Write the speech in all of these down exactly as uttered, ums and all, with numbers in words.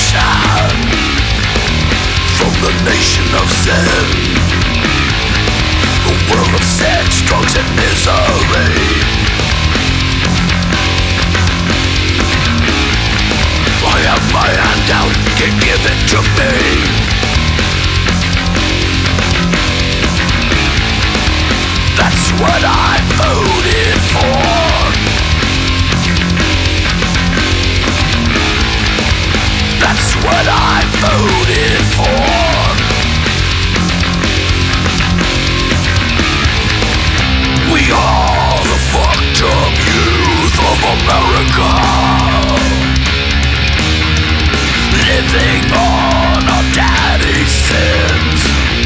salvation from the nation of sin, a world of sex, drugs and misery. I have my hand out, can give it to me. That's what I voted for. That's what I voted for. We are the fucked up youth of America, living on our daddy's sins.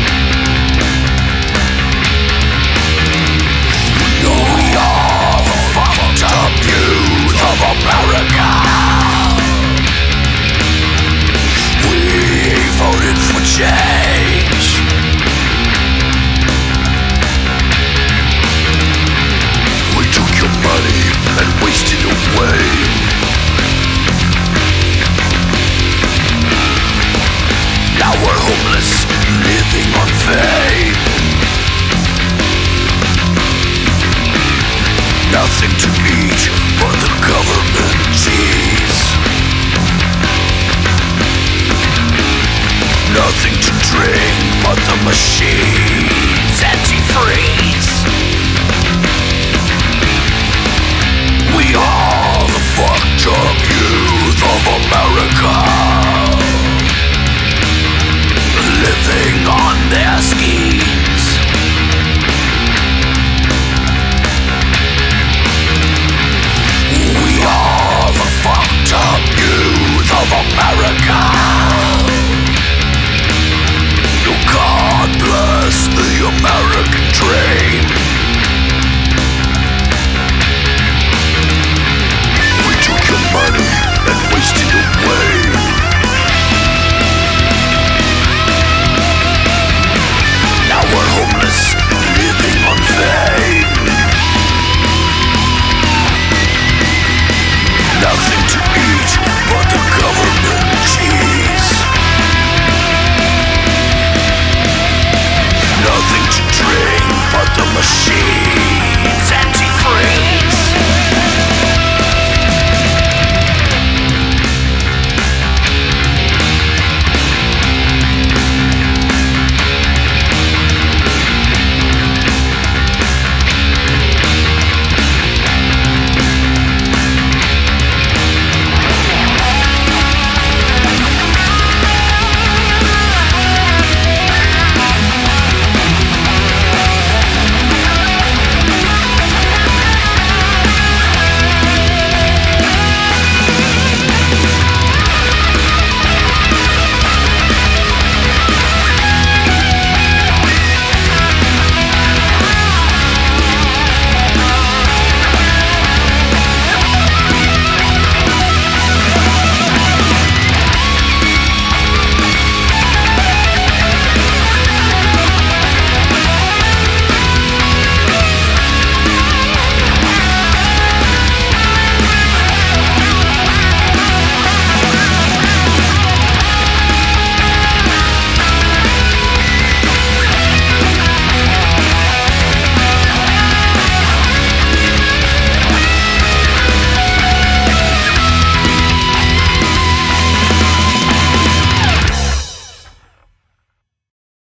We are the fucked up youth of America. We voted for change. We took your money and wasted it away. Now we're homeless, living on fame. Nothing to eat but the government cheese. Nothing to drink but the machine.